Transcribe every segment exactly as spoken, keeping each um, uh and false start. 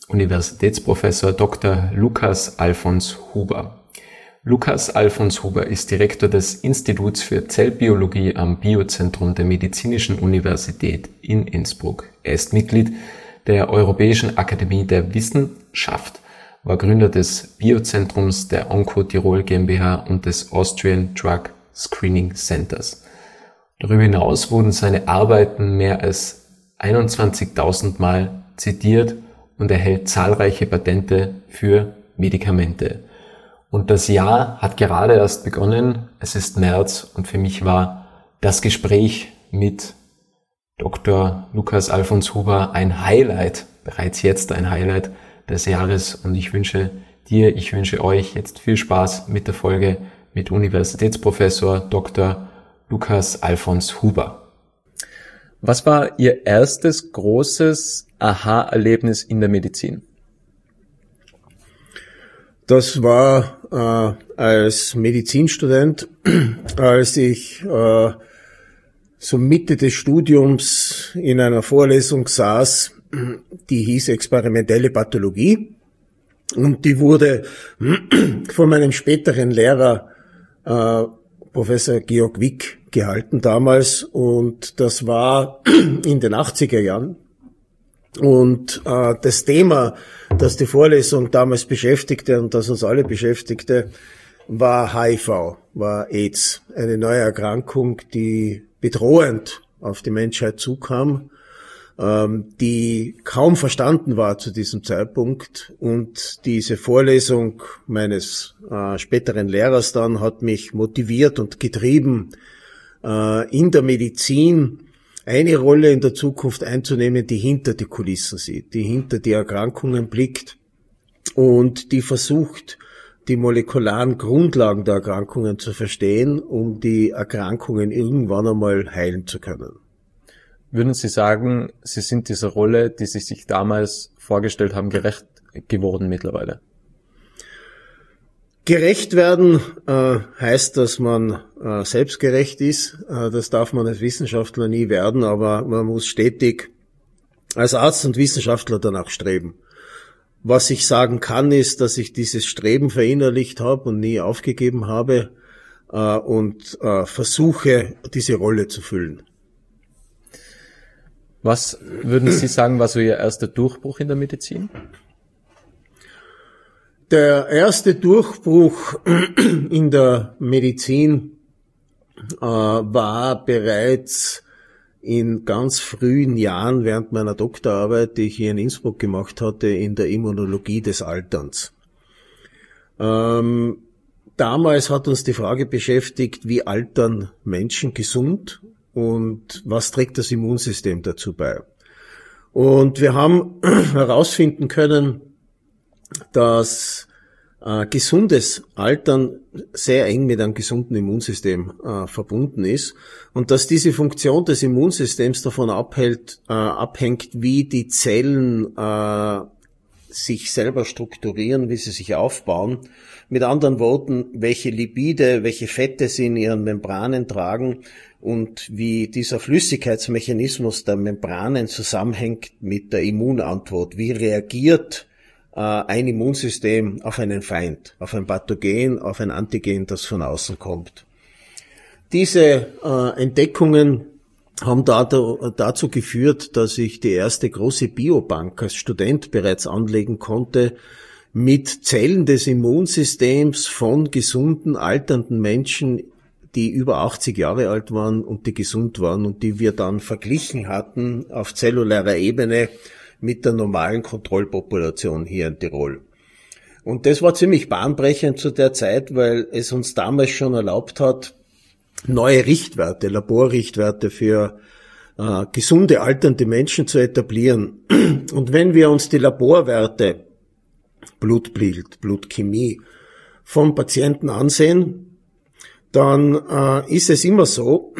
Universitätsprofessor Doktor Lukas Alfons Huber. Lukas Alfons Huber ist Direktor des Instituts für Zellbiologie am Biozentrum der Medizinischen Universität in Innsbruck. Er ist Mitglied der Europäischen Akademie der Wissenschaft, war Gründer des Biozentrums der Onco Tirol GmbH und des Austrian Drug Screening Centers. Darüber hinaus wurden seine Arbeiten mehr als einundzwanzigtausend Mal zitiert und er hält zahlreiche Patente für Medikamente. Und das Jahr hat gerade erst begonnen, es ist März und für mich war das Gespräch mit Doktor Lukas Alfons Huber ein Highlight, bereits jetzt ein Highlight des Jahres und ich wünsche dir, ich wünsche euch jetzt viel Spaß mit der Folge mit Universitätsprofessor Doktor Lukas Alfons Huber. Was war Ihr erstes großes Aha-Erlebnis in der Medizin? Das war äh, als Medizinstudent, als ich äh, so Mitte des Studiums in einer Vorlesung saß, die hieß Experimentelle Pathologie und die wurde von meinem späteren Lehrer äh, Professor Georg Wick gehalten damals und das war in den achtziger Jahren. Und äh, das Thema, das die Vorlesung damals beschäftigte und das uns alle beschäftigte, war H I V, war AIDS. Eine neue Erkrankung, die bedrohend auf die Menschheit zukam, ähm, die kaum verstanden war zu diesem Zeitpunkt. Und diese Vorlesung meines äh, späteren Lehrers dann hat mich motiviert und getrieben, äh, in der Medizin eine Rolle in der Zukunft einzunehmen, die hinter die Kulissen sieht, die hinter die Erkrankungen blickt und die versucht, die molekularen Grundlagen der Erkrankungen zu verstehen, um die Erkrankungen irgendwann einmal heilen zu können. Würden Sie sagen, Sie sind dieser Rolle, die Sie sich damals vorgestellt haben, gerecht geworden mittlerweile? Gerecht werden äh, heißt, dass man äh, selbstgerecht ist. Äh, das darf man als Wissenschaftler nie werden, aber man muss stetig als Arzt und Wissenschaftler danach streben. Was ich sagen kann, ist, dass ich dieses Streben verinnerlicht habe und nie aufgegeben habe äh, und äh, versuche, diese Rolle zu füllen. Was würden Sie sagen, war so Ihr erster Durchbruch in der Medizin? Der erste Durchbruch in der Medizin äh, war bereits in ganz frühen Jahren während meiner Doktorarbeit, die ich hier in Innsbruck gemacht hatte, in der Immunologie des Alterns. Ähm, damals hat uns die Frage beschäftigt, wie altern Menschen gesund und was trägt das Immunsystem dazu bei? Und wir haben herausfinden können, dass äh, gesundes Altern sehr eng mit einem gesunden Immunsystem äh, verbunden ist und dass diese Funktion des Immunsystems davon abhält, äh, abhängt, wie die Zellen äh, sich selber strukturieren, wie sie sich aufbauen. Mit anderen Worten, welche Lipide, welche Fette sie in ihren Membranen tragen und wie dieser Flüssigkeitsmechanismus der Membranen zusammenhängt mit der Immunantwort. Wie reagiert äh, ein Immunsystem auf einen Feind, auf ein Pathogen, auf ein Antigen, das von außen kommt? Diese äh, Entdeckungen haben da, da, dazu geführt, dass ich die erste große Biobank als Student bereits anlegen konnte mit Zellen des Immunsystems von gesunden, alternden Menschen, die über achtzig Jahre alt waren und die gesund waren und die wir dann verglichen hatten auf zellularer Ebene mit der normalen Kontrollpopulation hier in Tirol. Und das war ziemlich bahnbrechend zu der Zeit, weil es uns damals schon erlaubt hat, neue Richtwerte, Laborrichtwerte für äh, gesunde, alternde Menschen zu etablieren. Und wenn wir uns die Laborwerte, Blutbild, Blutchemie, vom Patienten ansehen, dann äh, ist es immer so,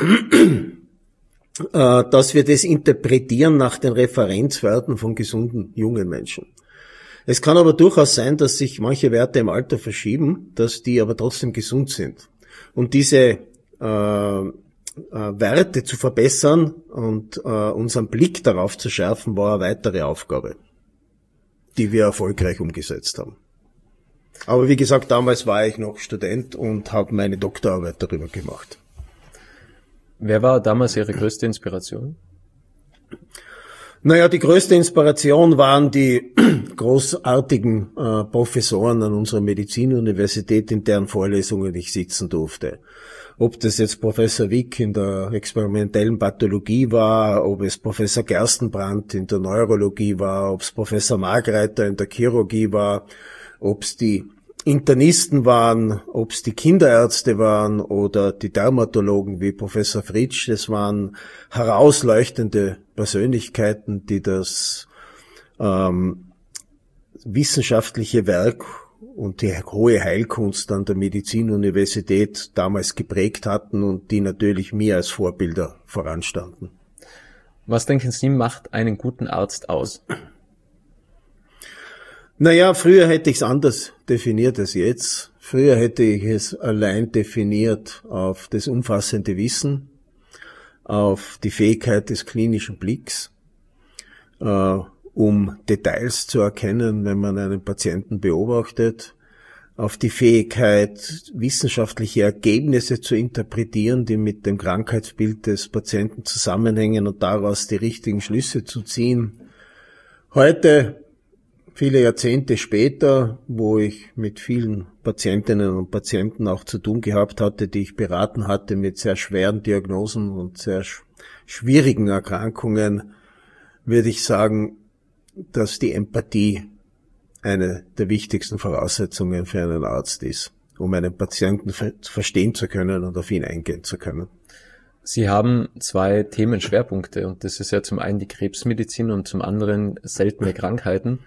äh, dass wir das interpretieren nach den Referenzwerten von gesunden, jungen Menschen. Es kann aber durchaus sein, dass sich manche Werte im Alter verschieben, dass die aber trotzdem gesund sind. Und diese äh, äh, Werte zu verbessern und äh, unseren Blick darauf zu schärfen, war eine weitere Aufgabe. die wir erfolgreich umgesetzt haben. Aber wie gesagt, damals war ich noch Student und habe meine Doktorarbeit darüber gemacht. Wer war damals Ihre größte Inspiration? Naja, die größte Inspiration waren die großartigen äh, Professoren an unserer Medizinuniversität, in deren Vorlesungen ich sitzen durfte. Ob das jetzt Professor Wick in der experimentellen Pathologie war, ob es Professor Gerstenbrand in der Neurologie war, ob es Professor Margreiter in der Chirurgie war, ob es die Internisten waren, ob es die Kinderärzte waren oder die Dermatologen wie Professor Fritsch. Das waren herausleuchtende Persönlichkeiten, die das ähm, wissenschaftliche Werk und die hohe Heilkunst an der Medizinuniversität damals geprägt hatten und die natürlich mir als Vorbilder voranstanden. Was denken Sie, macht einen guten Arzt aus? Naja, früher hätte ich es anders definiert als jetzt. Früher hätte ich es allein definiert auf das umfassende Wissen, auf die Fähigkeit des klinischen Blicks, äh, um Details zu erkennen, wenn man einen Patienten beobachtet, auf die Fähigkeit, wissenschaftliche Ergebnisse zu interpretieren, die mit dem Krankheitsbild des Patienten zusammenhängen und daraus die richtigen Schlüsse zu ziehen. Heute, viele Jahrzehnte später, wo ich mit vielen Patientinnen und Patienten auch zu tun gehabt hatte, die ich beraten hatte mit sehr schweren Diagnosen und sehr schwierigen Erkrankungen, würde ich sagen, dass die Empathie eine der wichtigsten Voraussetzungen für einen Arzt ist, um einen Patienten verstehen zu können und auf ihn eingehen zu können. Sie haben zwei Themenschwerpunkte und das ist ja zum einen die Krebsmedizin und zum anderen seltene Krankheiten.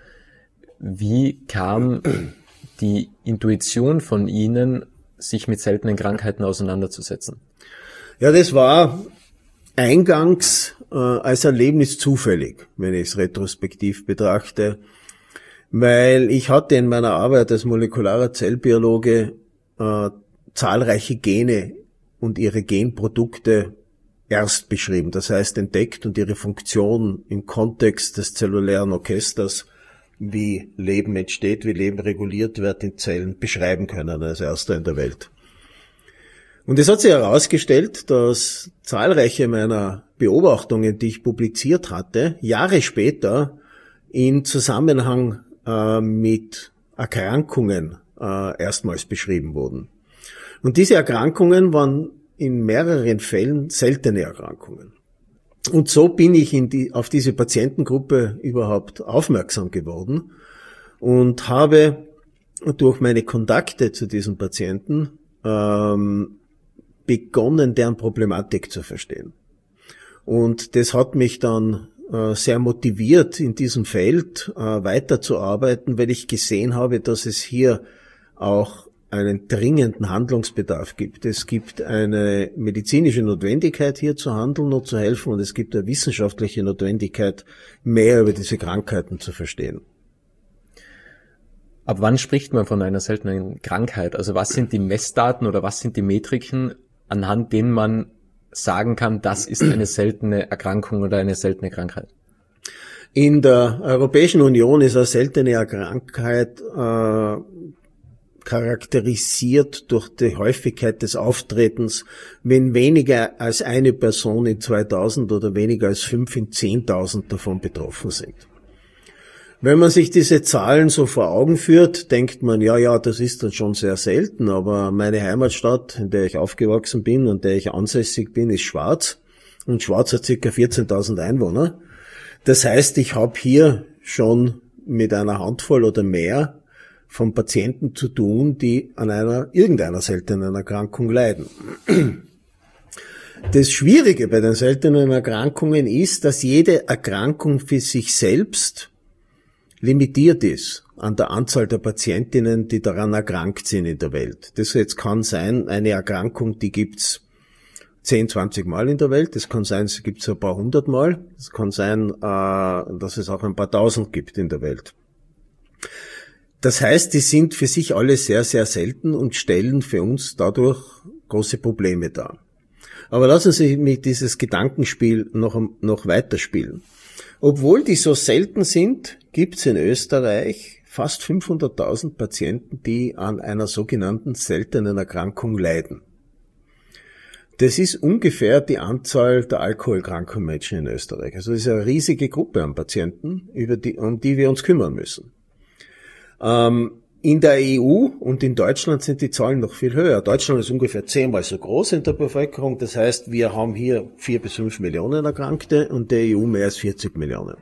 Wie kam die Intuition von Ihnen, sich mit seltenen Krankheiten auseinanderzusetzen? Ja, das war eingangs äh, als Erlebnis zufällig, wenn ich es retrospektiv betrachte, weil ich hatte in meiner Arbeit als molekularer Zellbiologe äh, zahlreiche Gene und ihre Genprodukte erst beschrieben, das heißt entdeckt und ihre Funktion im Kontext des zellulären Orchesters, wie Leben entsteht, wie Leben reguliert wird in Zellen, beschreiben können als erster in der Welt. Und es hat sich herausgestellt, dass zahlreiche meiner Beobachtungen, die ich publiziert hatte, Jahre später in Zusammenhang äh, mit Erkrankungen äh, erstmals beschrieben wurden. Und diese Erkrankungen waren in mehreren Fällen seltene Erkrankungen. Und so bin ich in die, auf diese Patientengruppe überhaupt aufmerksam geworden und habe durch meine Kontakte zu diesen Patienten ähm, begonnen, deren Problematik zu verstehen. Und das hat mich dann äh, sehr motiviert, in diesem Feld äh, weiterzuarbeiten, weil ich gesehen habe, dass es hier auch einen dringenden Handlungsbedarf gibt. Es gibt eine medizinische Notwendigkeit, hier zu handeln und zu helfen, und es gibt eine wissenschaftliche Notwendigkeit, mehr über diese Krankheiten zu verstehen. Ab wann spricht man von einer seltenen Krankheit? Also was sind die Messdaten oder was sind die Metriken, anhand denen man sagen kann, das ist eine seltene Erkrankung oder eine seltene Krankheit? In der Europäischen Union ist eine seltene Krankheit äh, charakterisiert durch die Häufigkeit des Auftretens, wenn weniger als eine Person in zweitausend oder weniger als fünf in zehntausend davon betroffen sind. Wenn man sich diese Zahlen so vor Augen führt, denkt man, ja, ja, das ist dann schon sehr selten, aber meine Heimatstadt, in der ich aufgewachsen bin und der ich ansässig bin, ist Schwaz, und Schwaz hat ca. vierzehntausend Einwohner. Das heißt, ich habe hier schon mit einer Handvoll oder mehr von Patienten zu tun, die an einer irgendeiner seltenen Erkrankung leiden. Das Schwierige bei den seltenen Erkrankungen ist, dass jede Erkrankung für sich selbst limitiert ist an der Anzahl der Patientinnen, die daran erkrankt sind in der Welt. Das jetzt kann sein, eine Erkrankung, die gibt's zehn, zwanzig Mal in der Welt. Das kann sein, es gibt's ein paar hundert Mal. Es kann sein, dass es auch ein paar tausend gibt in der Welt. Das heißt, die sind für sich alle sehr, sehr selten und stellen für uns dadurch große Probleme dar. Aber lassen Sie mich dieses Gedankenspiel noch, noch weiterspielen. Obwohl die so selten sind, gibt es in Österreich fast fünfhunderttausend Patienten, die an einer sogenannten seltenen Erkrankung leiden. Das ist ungefähr die Anzahl der alkoholkranken Menschen in Österreich. Also das ist eine riesige Gruppe an Patienten, über die, um die wir uns kümmern müssen. Ähm, in der E U und in Deutschland sind die Zahlen noch viel höher. Deutschland ist ungefähr zehnmal so groß in der Bevölkerung. Das heißt, wir haben hier vier bis fünf Millionen Erkrankte und der E U mehr als vierzig Millionen.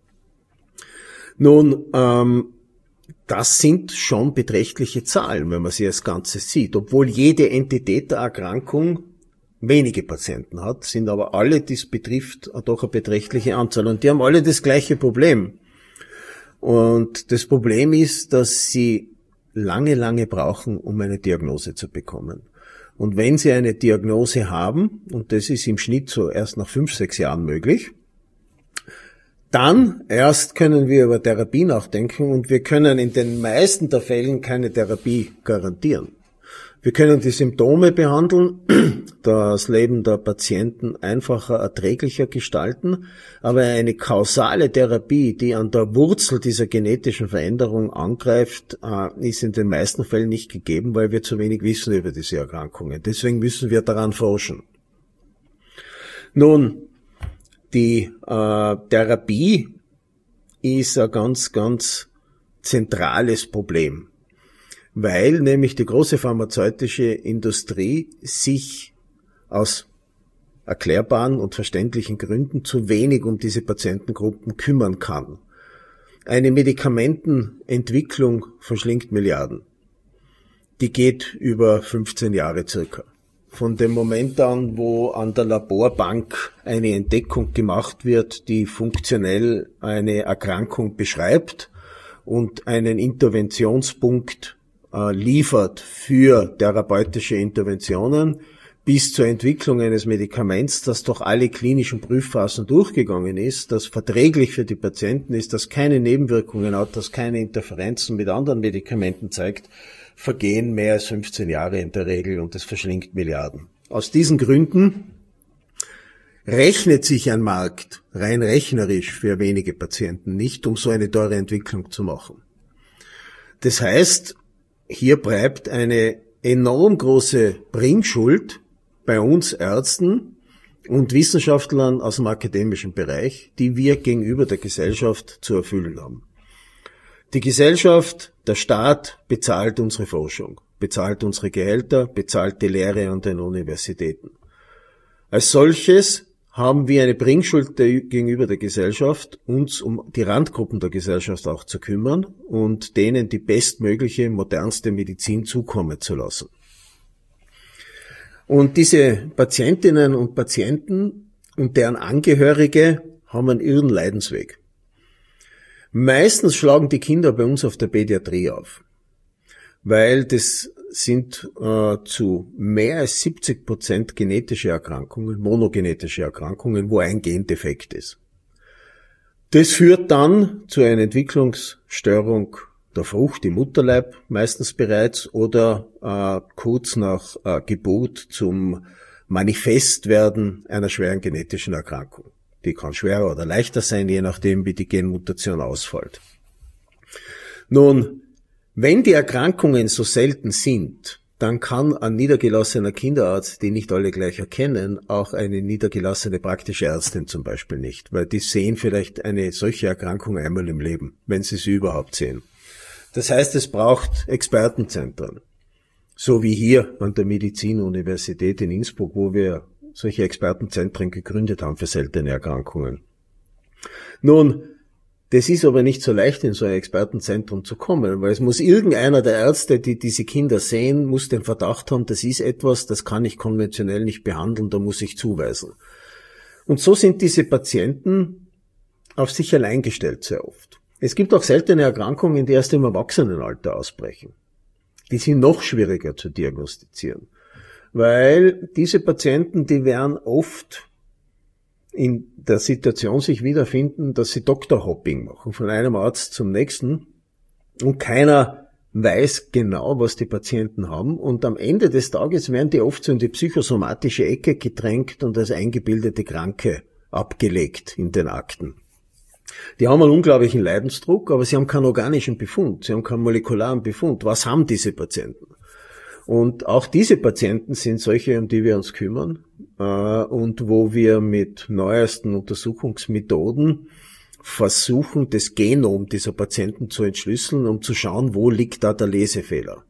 Nun, ähm, das sind schon beträchtliche Zahlen, wenn man sie als Ganzes sieht. Obwohl jede Entität der Erkrankung wenige Patienten hat, sind aber alle, die es betrifft, doch eine beträchtliche Anzahl. Und die haben alle das gleiche Problem. Und das Problem ist, dass sie lange, lange brauchen, um eine Diagnose zu bekommen. Und wenn sie eine Diagnose haben, und das ist im Schnitt so erst nach fünf, sechs Jahren möglich, dann erst können wir über Therapie nachdenken und wir können in den meisten der Fällen keine Therapie garantieren. Wir können die Symptome behandeln, das Leben der Patienten einfacher, erträglicher gestalten, aber eine kausale Therapie, die an der Wurzel dieser genetischen Veränderung angreift, ist in den meisten Fällen nicht gegeben, weil wir zu wenig wissen über diese Erkrankungen. Deswegen müssen wir daran forschen. Nun, die äh, Therapie ist ein ganz, ganz zentrales Problem, weil nämlich die große pharmazeutische Industrie sich aus erklärbaren und verständlichen Gründen zu wenig um diese Patientengruppen kümmern kann. Eine Medikamentenentwicklung verschlingt Milliarden. Die geht über fünfzehn Jahre circa. Von dem Moment an, wo an der Laborbank eine Entdeckung gemacht wird, die funktionell eine Erkrankung beschreibt und einen Interventionspunkt äh, liefert für therapeutische Interventionen, bis zur Entwicklung eines Medikaments, das durch alle klinischen Prüfphasen durchgegangen ist, das verträglich für die Patienten ist, das keine Nebenwirkungen hat, das keine Interferenzen mit anderen Medikamenten zeigt, vergehen mehr als fünfzehn Jahre in der Regel und es verschlingt Milliarden. Aus diesen Gründen rechnet sich ein Markt rein rechnerisch für wenige Patienten nicht, um so eine teure Entwicklung zu machen. Das heißt, hier bleibt eine enorm große Bringschuld bei uns Ärzten und Wissenschaftlern aus dem akademischen Bereich, die wir gegenüber der Gesellschaft zu erfüllen haben. Die Gesellschaft, der Staat bezahlt unsere Forschung, bezahlt unsere Gehälter, bezahlt die Lehre an den Universitäten. Als solches haben wir eine Bringschuld gegenüber der Gesellschaft, uns um die Randgruppen der Gesellschaft auch zu kümmern und denen die bestmögliche, modernste Medizin zukommen zu lassen. Und diese Patientinnen und Patienten und deren Angehörige haben einen irren Leidensweg. Meistens schlagen die Kinder bei uns auf der Pädiatrie auf, weil das sind äh, zu mehr als siebzig Prozent genetische Erkrankungen, monogenetische Erkrankungen, wo ein Gen defekt ist. Das führt dann zu einer Entwicklungsstörung der Frucht im Mutterleib meistens bereits oder äh, kurz nach äh, Geburt zum Manifestwerden einer schweren genetischen Erkrankung. Die kann schwerer oder leichter sein, je nachdem, wie die Genmutation ausfällt. Nun, wenn die Erkrankungen so selten sind, dann kann ein niedergelassener Kinderarzt, die nicht alle gleich erkennen, auch eine niedergelassene praktische Ärztin zum Beispiel nicht, weil die sehen vielleicht eine solche Erkrankung einmal im Leben, wenn sie sie überhaupt sehen. Das heißt, es braucht Expertenzentren, so wie hier an der Medizinuniversität in Innsbruck, wo wir solche Expertenzentren gegründet haben für seltene Erkrankungen. Nun, das ist aber nicht so leicht, in so ein Expertenzentrum zu kommen, weil es muss irgendeiner der Ärzte, die diese Kinder sehen, muss den Verdacht haben, das ist etwas, das kann ich konventionell nicht behandeln, da muss ich zuweisen. Und so sind diese Patienten auf sich allein gestellt sehr oft. Es gibt auch seltene Erkrankungen, die erst im Erwachsenenalter ausbrechen. Die sind noch schwieriger zu diagnostizieren. Weil diese Patienten, die werden oft in der Situation sich wiederfinden, dass sie Doktorhopping machen, von einem Arzt zum nächsten, und keiner weiß genau, was die Patienten haben, und am Ende des Tages werden die oft so in die psychosomatische Ecke gedrängt und als eingebildete Kranke abgelegt in den Akten. Die haben einen unglaublichen Leidensdruck, aber sie haben keinen organischen Befund, sie haben keinen molekularen Befund. Was haben diese Patienten? Und auch diese Patienten sind solche, um die wir uns kümmern äh, und wo wir mit neuesten Untersuchungsmethoden versuchen, das Genom dieser Patienten zu entschlüsseln, um zu schauen, wo liegt da der Lesefehler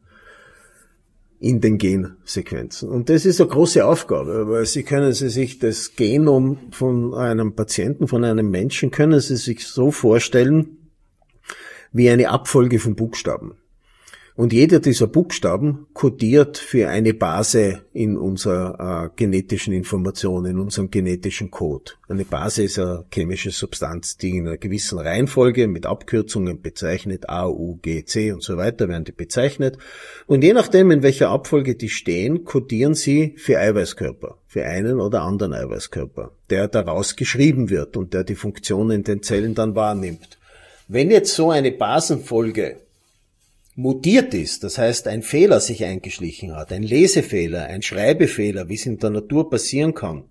in den Gensequenzen. Und das ist eine große Aufgabe, weil Sie können Sie sich das Genom von einem Patienten, von einem Menschen, können Sie sich so vorstellen wie eine Abfolge von Buchstaben. Und jeder dieser Buchstaben kodiert für eine Base in unserer äh, genetischen Information, in unserem genetischen Code. Eine Base ist eine chemische Substanz, die in einer gewissen Reihenfolge mit Abkürzungen bezeichnet, A, U, G, C und so weiter werden die bezeichnet. Und je nachdem, in welcher Abfolge die stehen, kodieren sie für Eiweißkörper, für einen oder anderen Eiweißkörper, der daraus geschrieben wird und der die Funktion in den Zellen dann wahrnimmt. Wenn jetzt so eine Basenfolge mutiert ist, das heißt ein Fehler sich eingeschlichen hat, ein Lesefehler, ein Schreibefehler, wie es in der Natur passieren kann,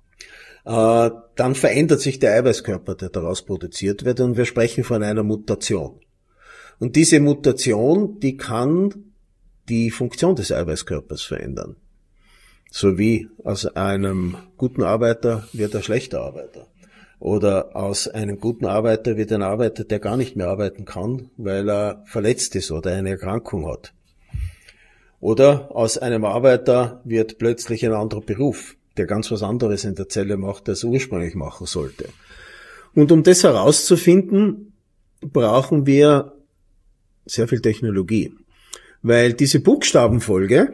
äh, dann verändert sich der Eiweißkörper, der daraus produziert wird, und wir sprechen von einer Mutation. Und diese Mutation, die kann die Funktion des Eiweißkörpers verändern. So wie aus einem guten Arbeiter wird ein schlechter Arbeiter. Oder aus einem guten Arbeiter wird ein Arbeiter, der gar nicht mehr arbeiten kann, weil er verletzt ist oder eine Erkrankung hat. Oder aus einem Arbeiter wird plötzlich ein anderer Beruf, der ganz was anderes in der Zelle macht, als er ursprünglich machen sollte. Und um das herauszufinden, brauchen wir sehr viel Technologie. Weil diese Buchstabenfolge,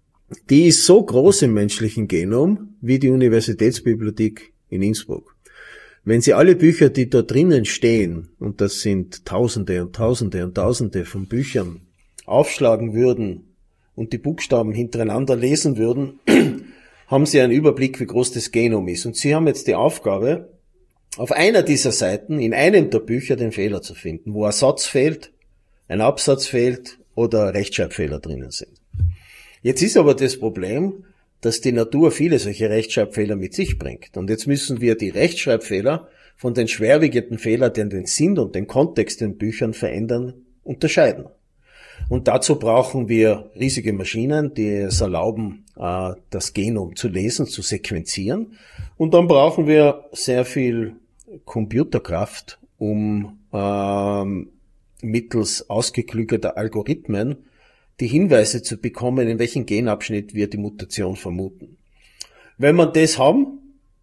die ist so groß im menschlichen Genom wie die Universitätsbibliothek in Innsbruck. Wenn Sie alle Bücher, die da drinnen stehen, und das sind Tausende und Tausende und Tausende von Büchern, aufschlagen würden und die Buchstaben hintereinander lesen würden, haben Sie einen Überblick, wie groß das Genom ist. Und Sie haben jetzt die Aufgabe, auf einer dieser Seiten, in einem der Bücher, den Fehler zu finden, wo ein Satz fehlt, ein Absatz fehlt oder Rechtschreibfehler drinnen sind. Jetzt ist aber das Problem, dass die Natur viele solche Rechtschreibfehler mit sich bringt. Und jetzt müssen wir die Rechtschreibfehler von den schwerwiegenden Fehlern, die den Sinn und den Kontext in Büchern verändern, unterscheiden. Und dazu brauchen wir riesige Maschinen, die es erlauben, das Genom zu lesen, zu sequenzieren. Und dann brauchen wir sehr viel Computerkraft, um ähm, mittels ausgeklügelter Algorithmen die Hinweise zu bekommen, in welchem Genabschnitt wir die Mutation vermuten. Wenn wir das haben,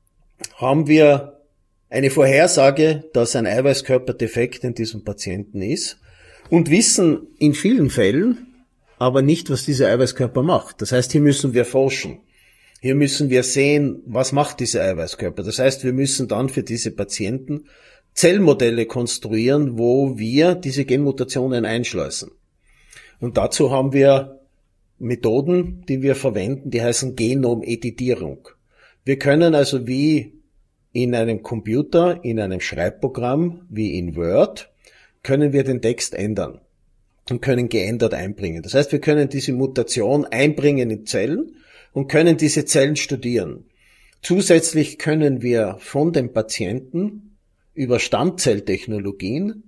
haben wir eine Vorhersage, dass ein Eiweißkörper defekt in diesem Patienten ist und wissen in vielen Fällen aber nicht, was dieser Eiweißkörper macht. Das heißt, hier müssen wir forschen. Hier müssen wir sehen, was macht dieser Eiweißkörper. Das heißt, wir müssen dann für diese Patienten Zellmodelle konstruieren, wo wir diese Genmutationen einschleusen. Und dazu haben wir Methoden, die wir verwenden, die heißen Genomeditierung. Wir können also wie in einem Computer, in einem Schreibprogramm, wie in Word, können wir den Text ändern und können geändert einbringen. Das heißt, wir können diese Mutation einbringen in Zellen und können diese Zellen studieren. Zusätzlich können wir von dem Patienten über Stammzelltechnologien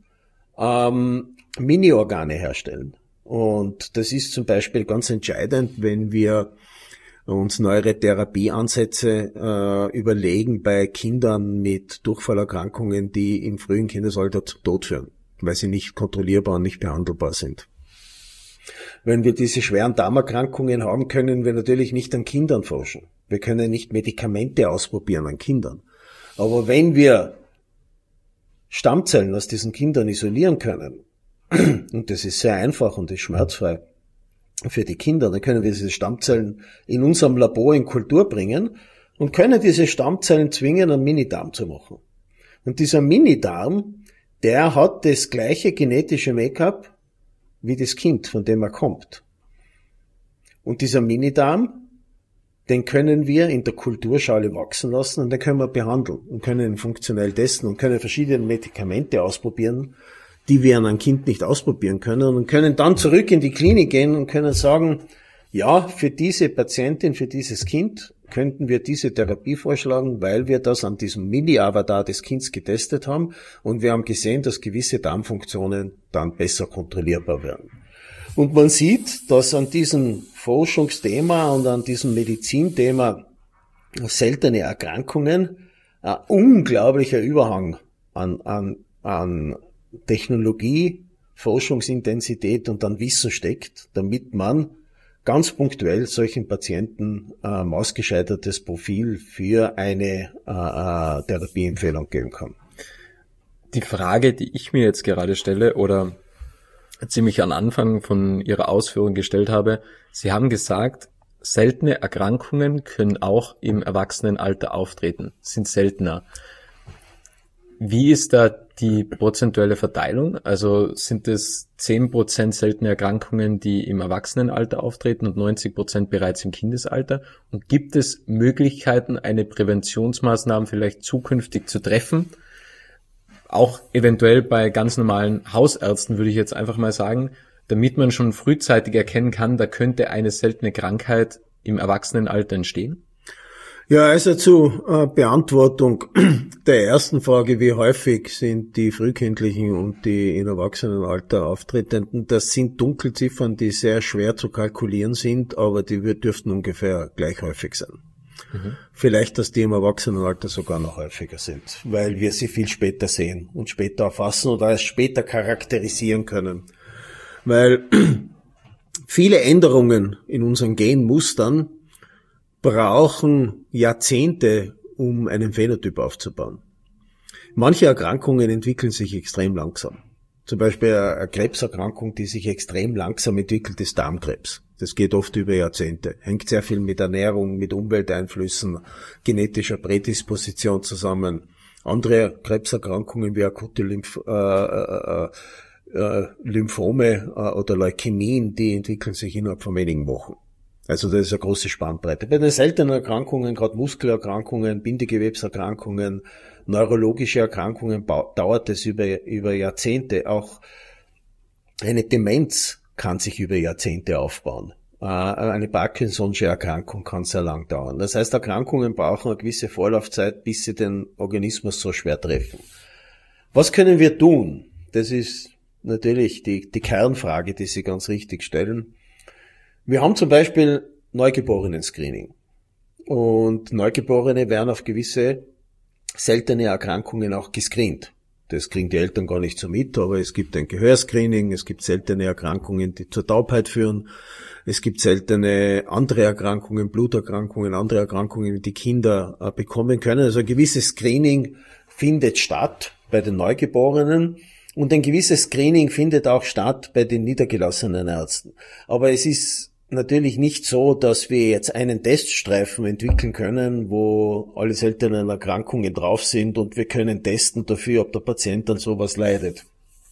ähm, Mini-Organe herstellen. Und das ist zum Beispiel ganz entscheidend, wenn wir uns neuere Therapieansätze äh, überlegen bei Kindern mit Durchfallerkrankungen, die im frühen Kindesalter zum Tod führen, weil sie nicht kontrollierbar und nicht behandelbar sind. Wenn wir diese schweren Darmerkrankungen haben, können wir natürlich nicht an Kindern forschen. Wir können nicht Medikamente ausprobieren an Kindern. Aber wenn wir Stammzellen aus diesen Kindern isolieren können, und das ist sehr einfach und ist schmerzfrei für die Kinder, dann können wir diese Stammzellen in unserem Labor in Kultur bringen und können diese Stammzellen zwingen, einen Minidarm zu machen. Und dieser Minidarm, der hat das gleiche genetische Make-up wie das Kind, von dem er kommt. Und dieser Minidarm, den können wir in der Kulturschale wachsen lassen und den können wir behandeln und können ihn funktionell testen und können verschiedene Medikamente ausprobieren, die wir an einem Kind nicht ausprobieren können, und können dann zurück in die Klinik gehen und können sagen, Ja, für diese Patientin, für dieses Kind könnten wir diese Therapie vorschlagen, weil wir das an diesem Mini-Avatar des Kindes getestet haben und wir haben gesehen, dass gewisse Darmfunktionen dann besser kontrollierbar werden. Und man sieht, dass an diesem Forschungsthema und an diesem Medizinthema seltene Erkrankungen ein unglaublicher Überhang an, an, an Technologie, Forschungsintensität und an Wissen steckt, damit man ganz punktuell solchen Patienten äh, maßgeschneidertes Profil für eine äh, äh, Therapieempfehlung geben kann. Die Frage, die ich mir jetzt gerade stelle oder ziemlich am Anfang von Ihrer Ausführung gestellt habe, Sie haben gesagt, seltene Erkrankungen können auch im Erwachsenenalter auftreten, sind seltener. Wie ist da die prozentuelle Verteilung? Also sind es zehn Prozent seltene Erkrankungen, die im Erwachsenenalter auftreten und neunzig Prozent bereits im Kindesalter? Und gibt es Möglichkeiten, eine Präventionsmaßnahme vielleicht zukünftig zu treffen? Auch eventuell bei ganz normalen Hausärzten würde ich jetzt einfach mal sagen, damit man schon frühzeitig erkennen kann, da könnte eine seltene Krankheit im Erwachsenenalter entstehen? Ja, also zur äh, Beantwortung der ersten Frage, wie häufig sind die frühkindlichen und die im Erwachsenenalter auftretenden, das sind Dunkelziffern, die sehr schwer zu kalkulieren sind, aber die dürften ungefähr gleich häufig sein. Mhm. Vielleicht, dass die im Erwachsenenalter sogar noch häufiger sind, weil wir sie viel später sehen und später erfassen oder erst später charakterisieren können. Weil viele Änderungen in unseren Genmustern brauchen Jahrzehnte, um einen Phänotyp aufzubauen. Manche Erkrankungen entwickeln sich extrem langsam. Zum Beispiel eine Krebserkrankung, die sich extrem langsam entwickelt, ist Darmkrebs. Das geht oft über Jahrzehnte. Hängt sehr viel mit Ernährung, mit Umwelteinflüssen, genetischer Prädisposition zusammen. Andere Krebserkrankungen wie akute Lymph, äh, äh, äh, Lymphome äh, oder Leukämien, die entwickeln sich innerhalb von wenigen Wochen. Also das ist eine große Spannbreite. Bei den seltenen Erkrankungen, gerade Muskelerkrankungen, Bindegewebserkrankungen, neurologische Erkrankungen, dauert es über, über Jahrzehnte. Auch eine Demenz kann sich über Jahrzehnte aufbauen. Eine Parkinson'sche Erkrankung kann sehr lang dauern. Das heißt, Erkrankungen brauchen eine gewisse Vorlaufzeit, bis sie den Organismus so schwer treffen. Was können wir tun? Das ist natürlich die, die Kernfrage, die Sie ganz richtig stellen. Wir haben zum Beispiel Neugeborenen-Screening. Und Neugeborene werden auf gewisse seltene Erkrankungen auch gescreent. Das kriegen die Eltern gar nicht so mit, aber es gibt ein Gehörscreening, es gibt seltene Erkrankungen, die zur Taubheit führen, es gibt seltene andere Erkrankungen, Bluterkrankungen, andere Erkrankungen, die Kinder äh, bekommen können. Also ein gewisses Screening findet statt bei den Neugeborenen und ein gewisses Screening findet auch statt bei den niedergelassenen Ärzten. Aber es ist natürlich nicht so, dass wir jetzt einen Teststreifen entwickeln können, wo alle seltenen Erkrankungen drauf sind und wir können testen dafür, ob der Patient an sowas leidet.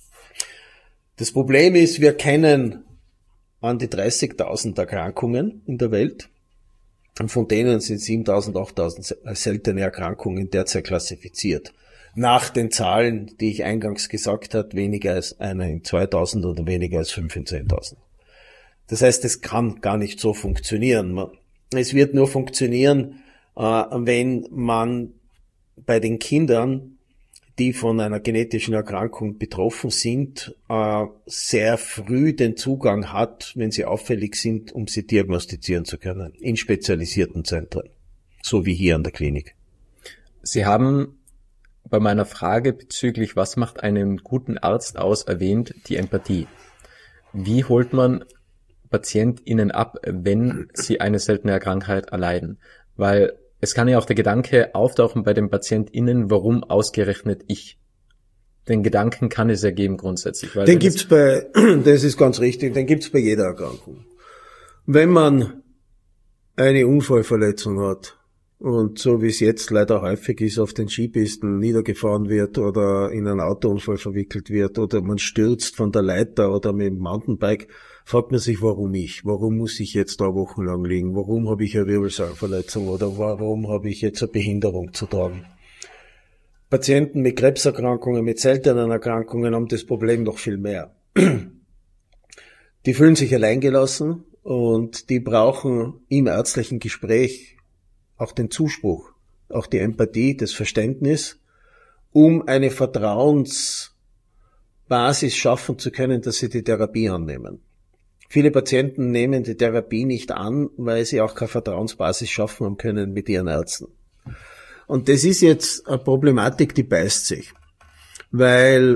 Das Problem ist, wir kennen an die dreißigtausend Erkrankungen in der Welt und von denen sind siebentausend, achttausend seltene Erkrankungen derzeit klassifiziert. Nach den Zahlen, die ich eingangs gesagt habe, weniger als einer in zweitausend oder weniger als fünf in zehntausend. Das heißt, es kann gar nicht so funktionieren. Es wird nur funktionieren, wenn man bei den Kindern, die von einer genetischen Erkrankung betroffen sind, sehr früh den Zugang hat, wenn sie auffällig sind, um sie diagnostizieren zu können, in spezialisierten Zentren, so wie hier an der Klinik. Sie haben bei meiner Frage bezüglich, was macht einen guten Arzt aus, erwähnt, die Empathie. Wie holt man PatientInnen ab, wenn sie eine seltene Krankheit erleiden? Weil es kann ja auch der Gedanke auftauchen bei den PatientInnen, warum ausgerechnet ich? Den Gedanken kann es ja geben grundsätzlich. Weil den gibt's bei, das ist ganz richtig, den gibt's bei jeder Erkrankung. Wenn man eine Unfallverletzung hat und so wie es jetzt leider häufig ist, auf den Skipisten niedergefahren wird oder in einen Autounfall verwickelt wird oder man stürzt von der Leiter oder mit dem Mountainbike, fragt man sich, warum ich? Warum muss ich jetzt da wochenlang liegen? Warum habe ich eine Wirbelsäulenverletzung oder warum habe ich jetzt eine Behinderung zu tragen? Patienten mit Krebserkrankungen, mit seltenen Erkrankungen haben das Problem noch viel mehr. Die fühlen sich alleingelassen und die brauchen im ärztlichen Gespräch auch den Zuspruch, auch die Empathie, das Verständnis, um eine Vertrauensbasis schaffen zu können, dass sie die Therapie annehmen. Viele Patienten nehmen die Therapie nicht an, weil sie auch keine Vertrauensbasis schaffen haben können mit ihren Ärzten. Und das ist jetzt eine Problematik, die beißt sich, weil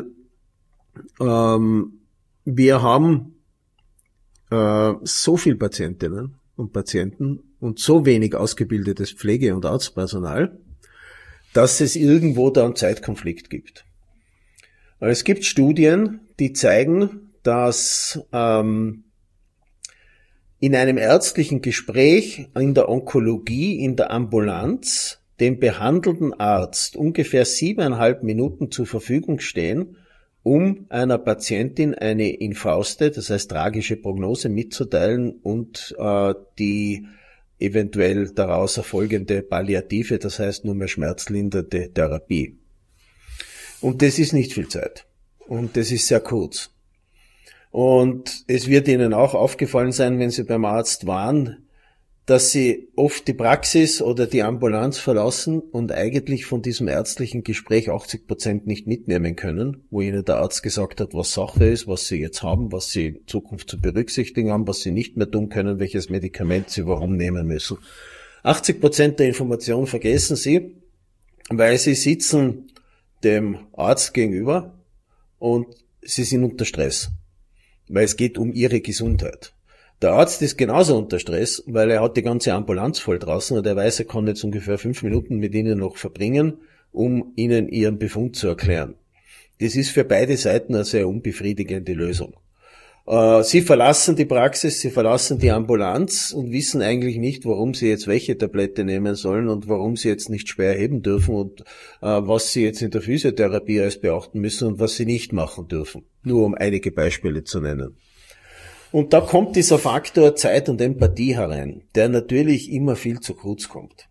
ähm, wir haben äh, so viele Patientinnen und Patienten und so wenig ausgebildetes Pflege- und Arztpersonal, dass es irgendwo da einen Zeitkonflikt gibt. Aber es gibt Studien, die zeigen, dass ähm, in einem ärztlichen Gespräch in der Onkologie, in der Ambulanz, dem behandelnden Arzt ungefähr siebeneinhalb Minuten zur Verfügung stehen, um einer Patientin eine infauste, das heißt tragische Prognose mitzuteilen und äh, die eventuell daraus erfolgende palliative, das heißt nur mehr schmerzlindernde Therapie. Und das ist nicht viel Zeit. Und das ist sehr kurz. Und es wird Ihnen auch aufgefallen sein, wenn Sie beim Arzt waren, dass Sie oft die Praxis oder die Ambulanz verlassen und eigentlich von diesem ärztlichen Gespräch achtzig Prozent nicht mitnehmen können, wo Ihnen der Arzt gesagt hat, was Sache ist, was Sie jetzt haben, was Sie in Zukunft zu berücksichtigen haben, was Sie nicht mehr tun können, welches Medikament Sie warum nehmen müssen. achtzig Prozent der Information vergessen Sie, weil Sie sitzen dem Arzt gegenüber und Sie sind unter Stress, weil es geht um Ihre Gesundheit. Der Arzt ist genauso unter Stress, weil er hat die ganze Ambulanz voll draußen und er weiß, er kann jetzt ungefähr fünf Minuten mit Ihnen noch verbringen, um Ihnen Ihren Befund zu erklären. Das ist für beide Seiten eine sehr unbefriedigende Lösung. Sie verlassen die Praxis, Sie verlassen die Ambulanz und wissen eigentlich nicht, warum Sie jetzt welche Tablette nehmen sollen und warum Sie jetzt nicht schwer heben dürfen und was Sie jetzt in der Physiotherapie alles beachten müssen und was Sie nicht machen dürfen. Nur um einige Beispiele zu nennen. Und da kommt dieser Faktor Zeit und Empathie herein, der natürlich immer viel zu kurz kommt.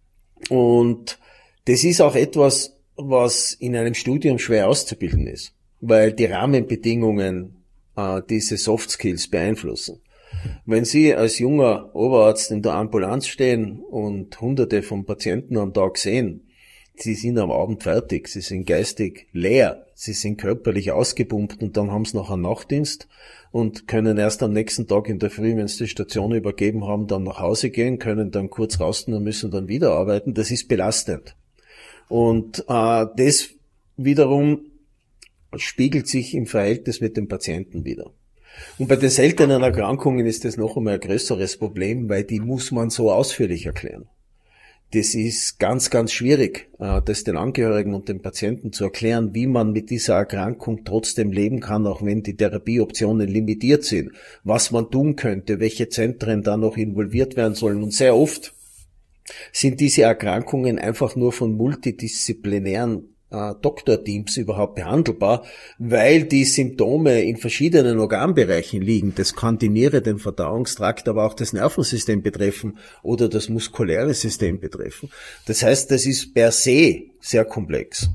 Und das ist auch etwas, was in einem Studium schwer auszubilden ist, weil die Rahmenbedingungen äh, diese Soft Skills beeinflussen. Wenn Sie als junger Oberarzt in der Ambulanz stehen und hunderte von Patienten am Tag sehen, Sie sind am Abend fertig, Sie sind geistig leer, Sie sind körperlich ausgepumpt und dann haben Sie noch einen Nachtdienst und können erst am nächsten Tag in der Früh, wenn Sie die Station übergeben haben, dann nach Hause gehen, können dann kurz rasten und müssen dann wieder arbeiten. Das ist belastend. Und äh, das wiederum spiegelt sich im Verhältnis mit dem Patienten wider. Und bei den seltenen Erkrankungen ist das noch einmal ein größeres Problem, weil die muss man so ausführlich erklären. Das ist ganz, ganz schwierig, das den Angehörigen und den Patienten zu erklären, wie man mit dieser Erkrankung trotzdem leben kann, auch wenn die Therapieoptionen limitiert sind, was man tun könnte, welche Zentren da noch involviert werden sollen. Und sehr oft sind diese Erkrankungen einfach nur von multidisziplinären äh, Doktorteams überhaupt behandelbar, weil die Symptome in verschiedenen Organbereichen liegen. Das kann die Niere, den Verdauungstrakt, aber auch das Nervensystem betreffen oder das muskuläre System betreffen. Das heißt, das ist per se sehr komplex.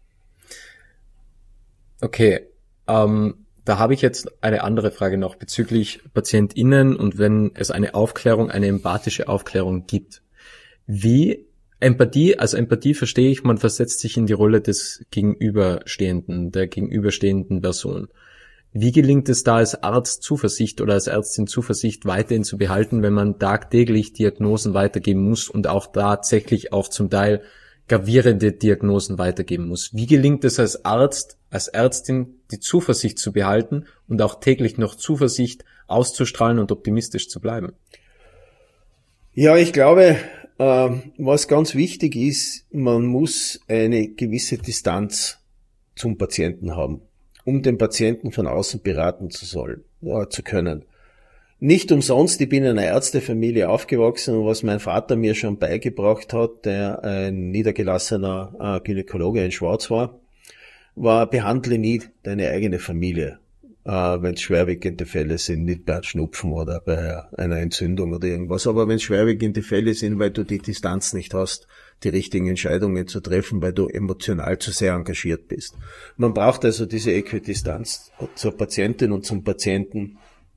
Okay, ähm, da habe ich jetzt eine andere Frage noch bezüglich PatientInnen und wenn es eine Aufklärung, eine empathische Aufklärung gibt. Wie Empathie, also Empathie verstehe ich, man versetzt sich in die Rolle des Gegenüberstehenden, der gegenüberstehenden Person. Wie gelingt es da als Arzt Zuversicht oder als Ärztin Zuversicht weiterhin zu behalten, wenn man tagtäglich Diagnosen weitergeben muss und auch tatsächlich auch zum Teil gravierende Diagnosen weitergeben muss? Wie gelingt es als Arzt, als Ärztin, die Zuversicht zu behalten und auch täglich noch Zuversicht auszustrahlen und optimistisch zu bleiben? Ja, ich glaube, was ganz wichtig ist, man muss eine gewisse Distanz zum Patienten haben, um den Patienten von außen beraten zu sollen, äh, zu können. Nicht umsonst, ich bin in einer Ärztefamilie aufgewachsen und was mein Vater mir schon beigebracht hat, der ein niedergelassener äh, Gynäkologe in Schwarz war, war, behandle nie deine eigene Familie, äh, wenn es schwerwiegende Fälle sind, nicht bei Schnupfen oder bei einer Entzündung oder irgendwas, aber wenn es schwerwiegende Fälle sind, weil du die Distanz nicht hast, die richtigen Entscheidungen zu treffen, weil du emotional zu sehr engagiert bist. Man braucht also diese Äquidistanz zur Patientin und zum Patienten,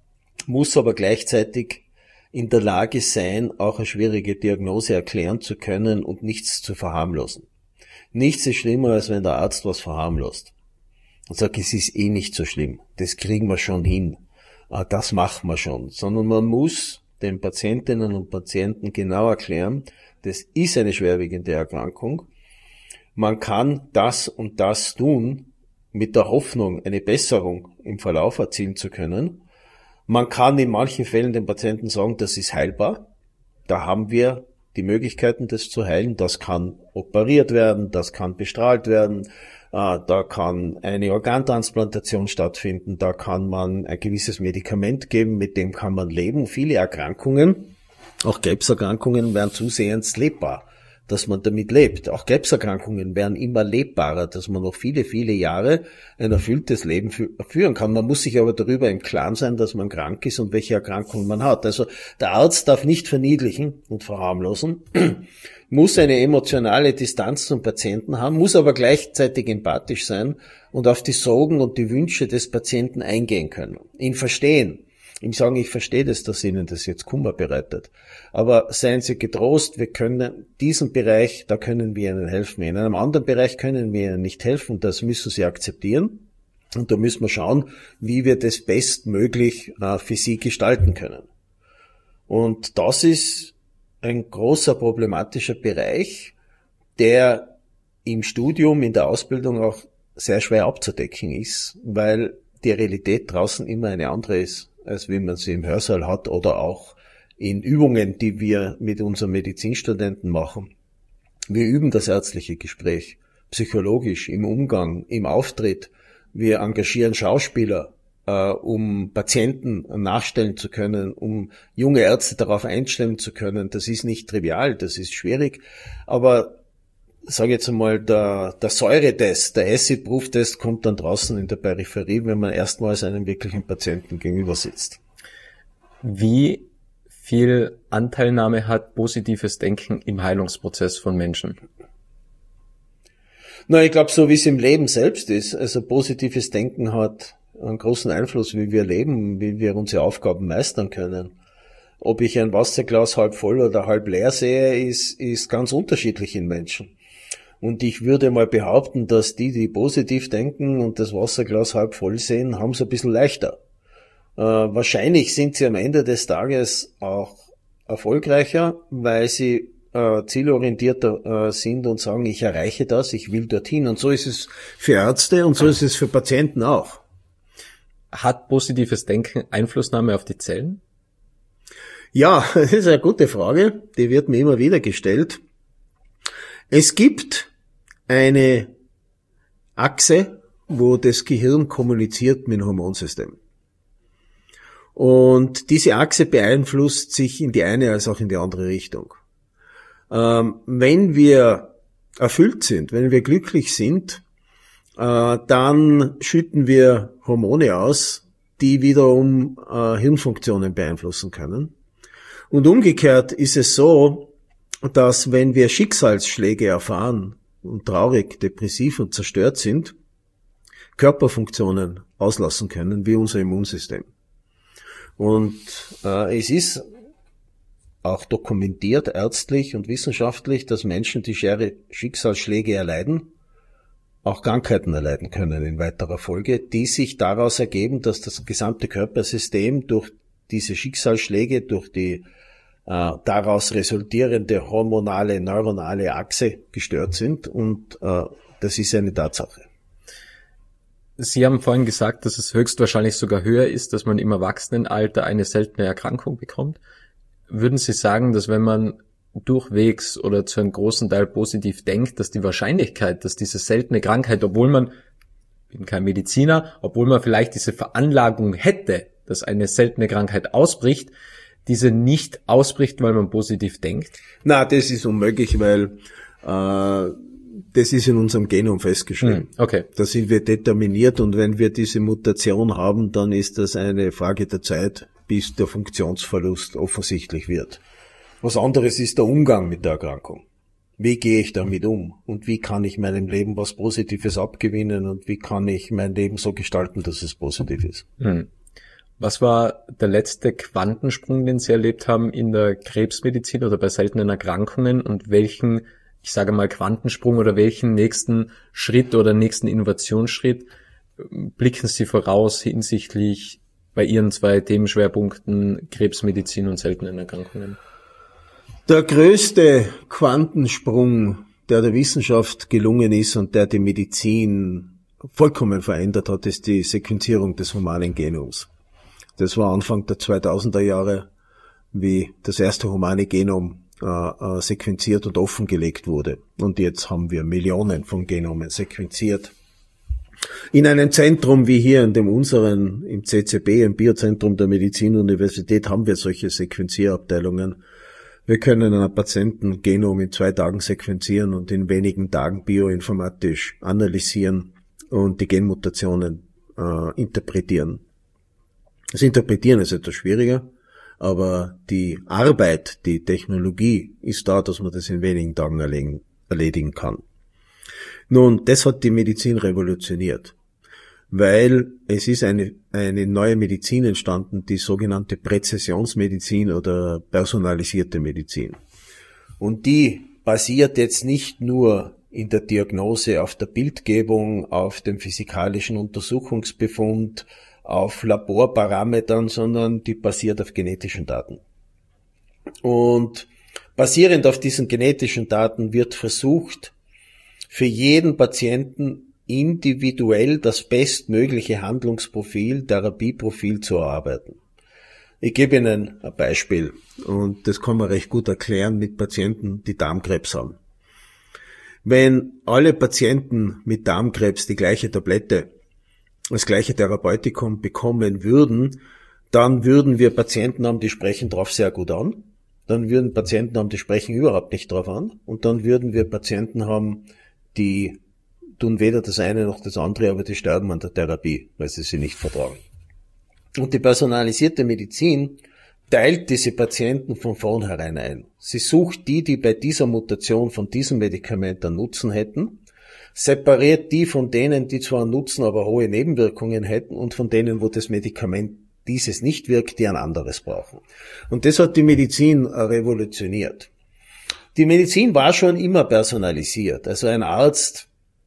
muss aber gleichzeitig in der Lage sein, auch eine schwierige Diagnose erklären zu können und nichts zu verharmlosen. Nichts ist schlimmer, als wenn der Arzt was verharmlost und sagt, es ist eh nicht so schlimm, das kriegen wir schon hin, das machen wir schon. Sondern man muss den Patientinnen und Patienten genau erklären, das ist eine schwerwiegende Erkrankung, man kann das und das tun, mit der Hoffnung, eine Besserung im Verlauf erzielen zu können. Man kann in manchen Fällen den Patienten sagen, das ist heilbar. Da haben wir die Möglichkeiten, das zu heilen. Das kann operiert werden, das kann bestrahlt werden, da kann eine Organtransplantation stattfinden, da kann man ein gewisses Medikament geben, mit dem kann man leben. Viele Erkrankungen, auch Krebserkrankungen, werden zusehends lebbar, dass man damit lebt. Auch Krebserkrankungen werden immer lebbarer, dass man noch viele, viele Jahre ein erfülltes Leben führen kann. Man muss sich aber darüber im Klaren sein, dass man krank ist und welche Erkrankungen man hat. Also der Arzt darf nicht verniedlichen und verharmlosen, muss eine emotionale Distanz zum Patienten haben, muss aber gleichzeitig empathisch sein und auf die Sorgen und die Wünsche des Patienten eingehen können, ihn verstehen. Ihm sagen, ich verstehe das, dass Ihnen das jetzt Kummer bereitet. Aber seien Sie getrost, wir können diesen Bereich, da können wir Ihnen helfen. In einem anderen Bereich können wir Ihnen nicht helfen. Das müssen Sie akzeptieren. Und da müssen wir schauen, wie wir das bestmöglich äh, für Sie gestalten können. Und das ist ein großer problematischer Bereich, der im Studium, in der Ausbildung auch sehr schwer abzudecken ist, weil die Realität draußen immer eine andere ist, als wie man sie im Hörsaal hat oder auch in Übungen, die wir mit unseren Medizinstudenten machen. Wir üben das ärztliche Gespräch, psychologisch, im Umgang, im Auftritt. Wir engagieren Schauspieler, äh, um Patienten nachstellen zu können, um junge Ärzte darauf einstellen zu können. Das ist nicht trivial, das ist schwierig, aber sage jetzt einmal, der, der Säuretest, der Acid-Proof-Test kommt dann draußen in der Peripherie, wenn man erstmals einem wirklichen Patienten gegenüber sitzt. Wie viel Anteilnahme hat positives Denken im Heilungsprozess von Menschen? Na, ich glaube, so wie es im Leben selbst ist. Also positives Denken hat einen großen Einfluss, wie wir leben, wie wir unsere Aufgaben meistern können. Ob ich ein Wasserglas halb voll oder halb leer sehe, ist, ist ganz unterschiedlich in Menschen. Und ich würde mal behaupten, dass die, die positiv denken und das Wasserglas halb voll sehen, haben es ein bisschen leichter. Äh, wahrscheinlich sind sie am Ende des Tages auch erfolgreicher, weil sie äh, zielorientierter äh, sind und sagen, ich erreiche das, ich will dorthin. Und so ist es für Ärzte und so ist es für Patienten auch. Hat positives Denken Einflussnahme auf die Zellen? Ja, das ist eine gute Frage. Die wird mir immer wieder gestellt. Es gibt eine Achse, wo das Gehirn kommuniziert mit dem Hormonsystem. Und diese Achse beeinflusst sich in die eine als auch in die andere Richtung. Ähm, wenn wir erfüllt sind, wenn wir glücklich sind, äh, dann schütten wir Hormone aus, die wiederum äh, Hirnfunktionen beeinflussen können. Und umgekehrt ist es so, dass wenn wir Schicksalsschläge erfahren und traurig, depressiv und zerstört sind, Körperfunktionen auslassen können, wie unser Immunsystem. Und äh, es ist auch dokumentiert ärztlich und wissenschaftlich, dass Menschen, die schwere Schicksalsschläge erleiden, auch Krankheiten erleiden können in weiterer Folge, die sich daraus ergeben, dass das gesamte Körpersystem durch diese Schicksalsschläge, durch die äh, daraus resultierende hormonale, neuronale Achse gestört sind. Und äh, das ist eine Tatsache. Sie haben vorhin gesagt, dass es höchstwahrscheinlich sogar höher ist, dass man im Erwachsenenalter eine seltene Erkrankung bekommt. Würden Sie sagen, dass wenn man durchwegs oder zu einem großen Teil positiv denkt, dass die Wahrscheinlichkeit, dass diese seltene Krankheit, obwohl man, ich bin kein Mediziner, obwohl man vielleicht diese Veranlagung hätte, dass eine seltene Krankheit ausbricht, diese nicht ausbricht, weil man positiv denkt? Na, das ist unmöglich, weil äh, das ist in unserem Genom festgeschrieben. Okay. Da sind wir determiniert und wenn wir diese Mutation haben, dann ist das eine Frage der Zeit, bis der Funktionsverlust offensichtlich wird. Was anderes ist der Umgang mit der Erkrankung. Wie gehe ich damit um? Und wie kann ich meinem Leben was Positives abgewinnen? Und wie kann ich mein Leben so gestalten, dass es positiv ist? Hm. Was war der letzte Quantensprung, den Sie erlebt haben in der Krebsmedizin oder bei seltenen Erkrankungen, und welchen, ich sage mal Quantensprung oder welchen nächsten Schritt oder nächsten Innovationsschritt blicken Sie voraus hinsichtlich bei Ihren zwei Themenschwerpunkten Krebsmedizin und seltenen Erkrankungen? Der größte Quantensprung, der der Wissenschaft gelungen ist und der die Medizin vollkommen verändert hat, ist die Sequenzierung des humanen Genoms. Das war Anfang der zweitausender Jahre, wie das erste humane Genom äh, äh, sequenziert und offengelegt wurde. Und jetzt haben wir Millionen von Genomen sequenziert. In einem Zentrum wie hier in dem unseren, im C C B, im Biozentrum der Medizinuniversität, haben wir solche Sequenzierabteilungen. Wir können einen Patientengenom in zwei Tagen sequenzieren und in wenigen Tagen bioinformatisch analysieren und die Genmutationen äh, interpretieren. Das Interpretieren ist etwas schwieriger, aber die Arbeit, die Technologie ist da, dass man das in wenigen Tagen erledigen, erledigen kann. Nun, das hat die Medizin revolutioniert, weil es ist eine, eine neue Medizin entstanden, die sogenannte Präzisionsmedizin oder personalisierte Medizin. Und die basiert jetzt nicht nur in der Diagnose auf der Bildgebung, auf dem physikalischen Untersuchungsbefund, auf Laborparametern, sondern die basiert auf genetischen Daten. Und basierend auf diesen genetischen Daten wird versucht, für jeden Patienten individuell das bestmögliche Handlungsprofil, Therapieprofil zu erarbeiten. Ich gebe Ihnen ein Beispiel und das kann man recht gut erklären mit Patienten, die Darmkrebs haben. Wenn alle Patienten mit Darmkrebs die gleiche Tablette, das gleiche Therapeutikum bekommen würden, dann würden wir Patienten haben, die sprechen drauf sehr gut an, dann würden Patienten haben, die sprechen überhaupt nicht drauf an, und dann würden wir Patienten haben, die tun weder das eine noch das andere, aber die sterben an der Therapie, weil sie sie nicht vertragen. Und die personalisierte Medizin teilt diese Patienten von vornherein ein. Sie sucht die, die bei dieser Mutation von diesem Medikament einen Nutzen hätten, separiert die von denen, die zwar einen Nutzen, aber hohe Nebenwirkungen hätten, und von denen, wo das Medikament dieses nicht wirkt, die ein anderes brauchen. Und das hat die Medizin revolutioniert. Die Medizin war schon immer personalisiert. Also ein Arzt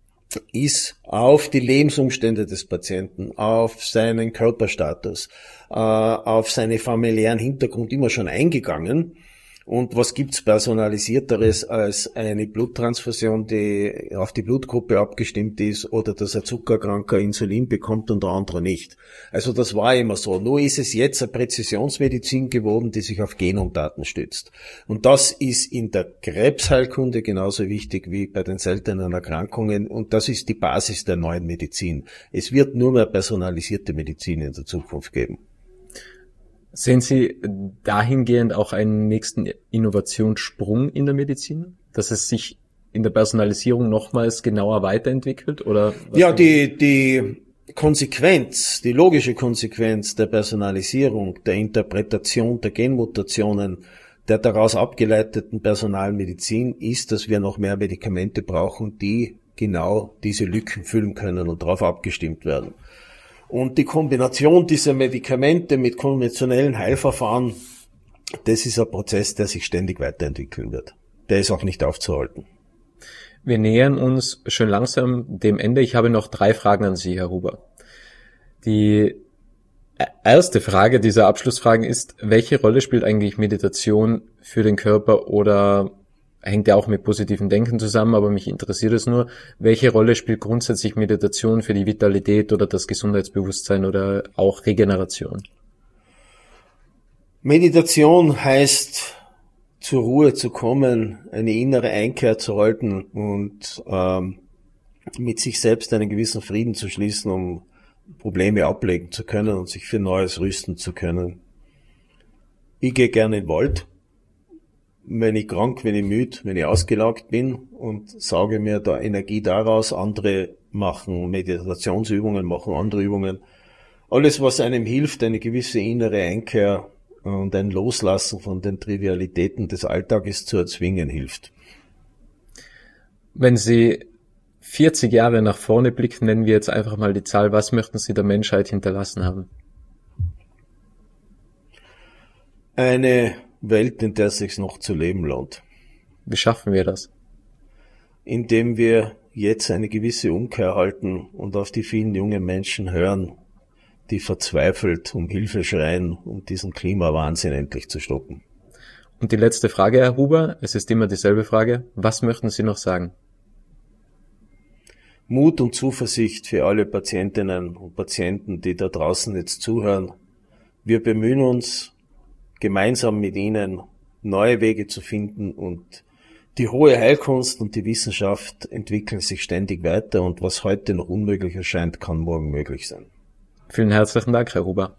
ist auf die Lebensumstände des Patienten, auf seinen Körperstatus, äh, auf seine familiären Hintergrund immer schon eingegangen. Und was gibt's Personalisierteres als eine Bluttransfusion, die auf die Blutgruppe abgestimmt ist, oder dass ein Zuckerkranker Insulin bekommt und der andere nicht. Also das war immer so. Nur ist es jetzt eine Präzisionsmedizin geworden, die sich auf Genomdaten stützt. Und das ist in der Krebsheilkunde genauso wichtig wie bei den seltenen Erkrankungen. Und das ist die Basis der neuen Medizin. Es wird nur mehr personalisierte Medizin in der Zukunft geben. Sehen Sie dahingehend auch einen nächsten Innovationssprung in der Medizin, dass es sich in der Personalisierung nochmals genauer weiterentwickelt, oder? Ja, die, die Konsequenz, die logische Konsequenz der Personalisierung, der Interpretation der Genmutationen, der daraus abgeleiteten Personalmedizin ist, dass wir noch mehr Medikamente brauchen, die genau diese Lücken füllen können und darauf abgestimmt werden. Und die Kombination dieser Medikamente mit konventionellen Heilverfahren, das ist ein Prozess, der sich ständig weiterentwickeln wird. Der ist auch nicht aufzuhalten. Wir nähern uns schon langsam dem Ende. Ich habe noch drei Fragen an Sie, Herr Huber. Die erste Frage dieser Abschlussfragen ist, welche Rolle spielt eigentlich Meditation für den Körper, oder hängt ja auch mit positivem Denken zusammen, aber mich interessiert es nur, welche Rolle spielt grundsätzlich Meditation für die Vitalität oder das Gesundheitsbewusstsein oder auch Regeneration? Meditation heißt, zur Ruhe zu kommen, eine innere Einkehr zu halten und ähm, mit sich selbst einen gewissen Frieden zu schließen, um Probleme ablegen zu können und sich für Neues rüsten zu können. Ich gehe gerne in den Wald, wenn ich krank, wenn ich müde, wenn ich ausgelaugt bin, und sauge mir da Energie daraus. Andere machen Meditationsübungen, machen andere Übungen. Alles, was einem hilft, eine gewisse innere Einkehr und ein Loslassen von den Trivialitäten des Alltages zu erzwingen, hilft. Wenn Sie vierzig Jahre nach vorne blicken, nennen wir jetzt einfach mal die Zahl, was möchten Sie der Menschheit hinterlassen haben? Eine Welt, in der es sich noch zu leben lohnt. Wie schaffen wir das? Indem wir jetzt eine gewisse Umkehr halten und auf die vielen jungen Menschen hören, die verzweifelt um Hilfe schreien, um diesen Klimawahnsinn endlich zu stoppen. Und die letzte Frage, Herr Huber, es ist immer dieselbe Frage. Was möchten Sie noch sagen? Mut und Zuversicht für alle Patientinnen und Patienten, die da draußen jetzt zuhören. Wir bemühen uns, gemeinsam mit Ihnen neue Wege zu finden, und die hohe Heilkunst und die Wissenschaft entwickeln sich ständig weiter, und was heute noch unmöglich erscheint, kann morgen möglich sein. Vielen herzlichen Dank, Herr Huber.